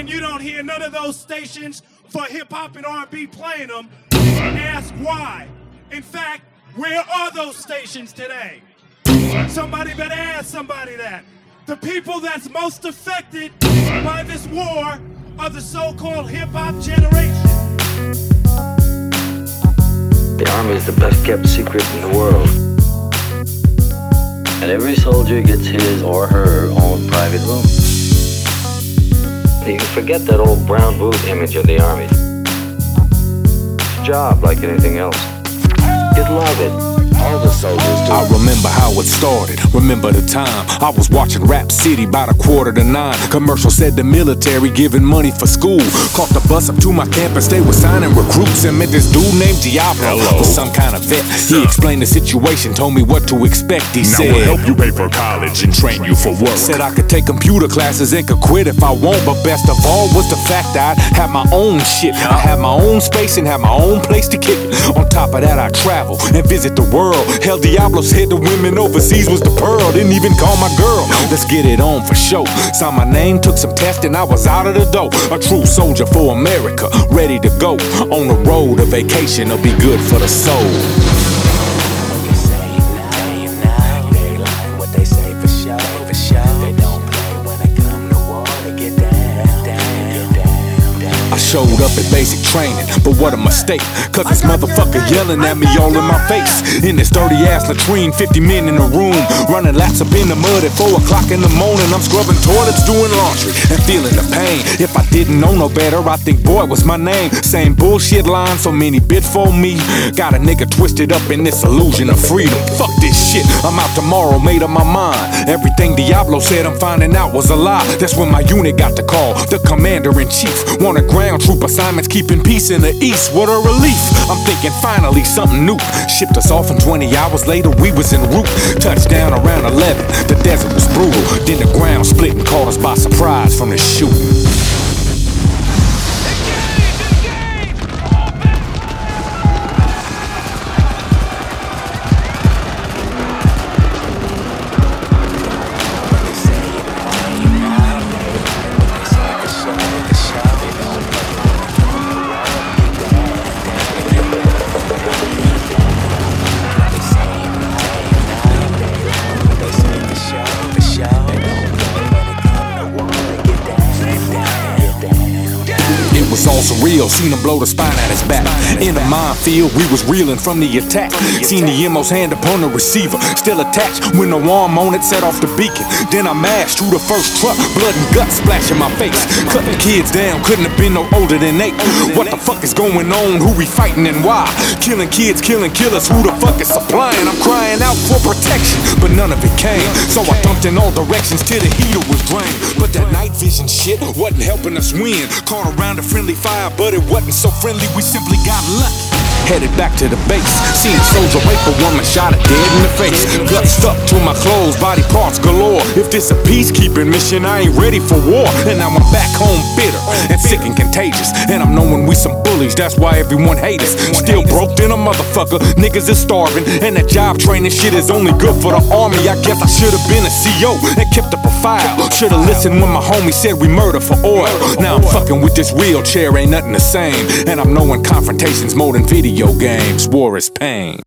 and you don't hear none of those stations for hip-hop and R&B playing them, ask why. In fact, where are those stations today? Somebody better ask somebody that. The people that's most affected by this war are the so-called hip-hop generation. The Army is the best kept secret in the world. And every soldier gets his or her own private room. You can forget that old brown boot image of the Army. It's a job like anything else. You'd love it. All the soldiers do. I remember how it started, remember the time I was watching Rap City by the 8:45. Commercial said the military giving money for school. Caught the bus up to my campus, they were signing recruits, and met this dude named Diablo. Was some kind of vet. He explained the situation, told me what to expect. He said, we'll help you pay for college and train you for work. Said I could take computer classes and could quit if I want, but best of all was the fact that I'd have my own shit. I have my own space and have my own place to kick it. On top of that, I travel and visit the world. Hell, Diablo said the women overseas was the pearl. Didn't even call my girl. Let's get it on for show. Signed my name, took some testing, I was out of the door. A true soldier for America, ready to go. On the road, a vacation will be good for the soul. I showed up at basic training, but what a mistake, cause this motherfucker yelling at me all in my face. In this dirty ass latrine, 50 men in the room, running laps up in the mud at 4 o'clock in the morning. I'm scrubbing toilets, doing laundry, and feeling the pain. If I didn't know no better, I think boy was my name. Same bullshit line, so many bit for me. Got a nigga twisted up in this illusion of freedom. Fuck this shit, I'm out tomorrow, made up my mind. Everything Diablo said I'm finding out was a lie. That's when my unit got the call, the commander-in-chief wanted ground troop assignments, keeping peace in the east. What a relief. I'm thinking finally something new. Shipped us off and 20 hours later we was en route. Touchdown around 11, the desert was brutal. Then the ground split and caught us by surprise from the shooting. Was all surreal, seen him blow the spine out his back. In the minefield, we was reeling from the attack. Seen the MO's hand upon the receiver, still attached with no arm on it, set off the beacon. Then I mashed through the first truck, blood and guts splashing my face. Cutting kids down, couldn't have been no older than 8. What the fuck is going on? Who we fighting and why? Killing kids, killing killers, who the fuck is supplying? I'm crying out for protection, but none of it came. So I dumped in all directions till the heater was drained. But that night vision shit wasn't helping us win. Caught around a friendly fire, but it wasn't so friendly, we simply got lucky. Headed back to the base, seen a soldier rape a woman, shot her dead in the face. Guts stuck to my clothes, body parts galore. If this a peacekeeping mission, I ain't ready for war. And now I'm back home bitter and sick and contagious. And I'm knowing we some bullies, that's why everyone hate us. Still broke in a motherfucker, niggas is starving. And that job training shit is only good for the army. I guess I should've been a CO and kept up a file. Should've listened when my homie said we murder for oil. Now I'm fucking with this wheelchair, ain't nothing the same. And I'm knowing confrontation's more than video games. War is pain.